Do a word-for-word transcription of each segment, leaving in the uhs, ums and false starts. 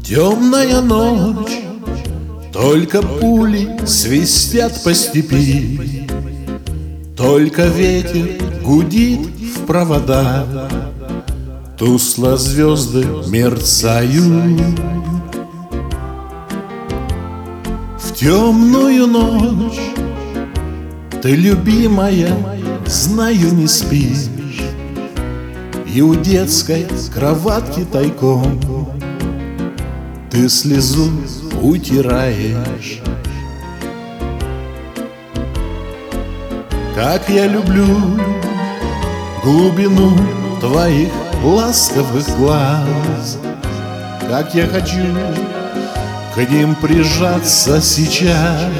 Темная ночь, только пули свистят по степи, только ветер гудит в провода, тускло звезды мерцают. В темную ночь ты, любимая, знаю, не спишь, и у детской кроватки тайком ты слезу утираешь. Как я люблю глубину твоих ласковых глаз, как я хочу к ним прижаться сейчас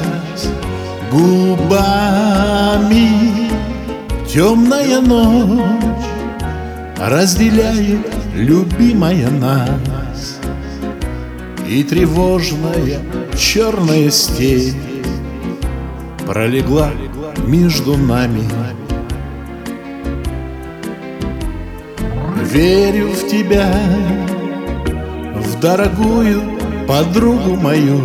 губами. Темная ночь разделяет, любимая, нас, и тревожная черная степь пролегла между нами. Верю в тебя, в дорогую подругу мою.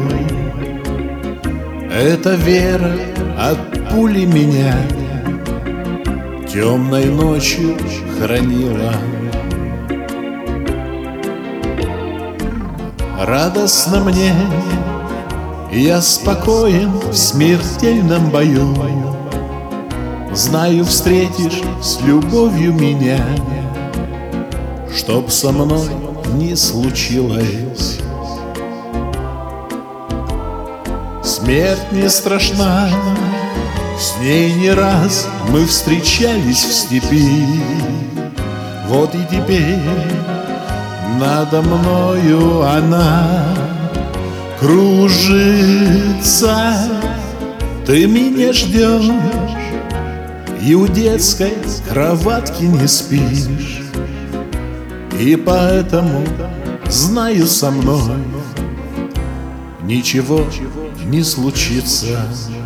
Эта вера от пули меня темной ночью хранила. Радостно мне, я спокоен в смертельном бою. Знаю, встретишь с любовью меня, чтоб со мной не случилось. Смерть не страшна, с ней не раз мы встречались в степи. Вот и теперь надо мною она кружится. Ты меня ждешь и у детской кроватки не спишь, и поэтому, знаю, со мной ничего не случится.